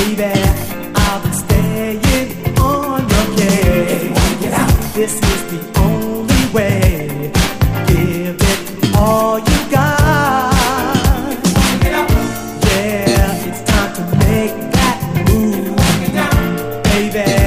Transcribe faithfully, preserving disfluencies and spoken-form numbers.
baby. I've been staying on your case. This is the only way. Give it all you got. Yeah, it's time to make that move, baby.